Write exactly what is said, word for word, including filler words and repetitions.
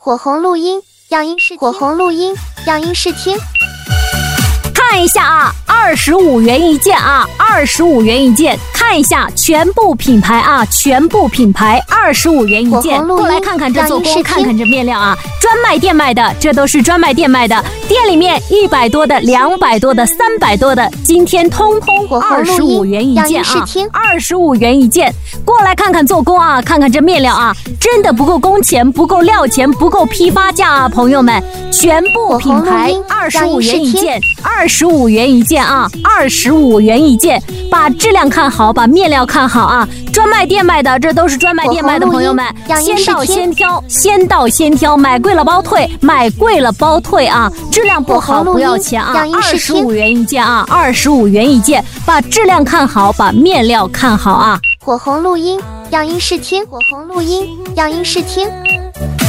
火红录音，样音试火红录音，样音试听。 看一下啊，二十五元一件啊，二十五元一件。看一下全部品牌啊，全部品牌二十五元一件。过来看看这做工，看看这面料啊，专卖店卖的，这都是专卖店卖的。店里面一百多的、两百多的、三百多的，今天通通二十五元一件啊，二十五元一件。过来看看做工啊，看看这面料啊，真的不够工钱，不够料钱，不够批发价啊，朋友们，全部品牌二十五元一件，二十五元一件啊，二十五元一件，把质量看好，把面料看好啊！专卖店卖的，这都是专卖店卖的，朋友们，先到先挑，先到先挑，买贵了包退，买贵了包退啊！质量不好不要钱啊，二十五元一件啊，二十五元一件，把质量看好，把面料看好啊！ 火红录音，样音试听，火红录音，样音试听。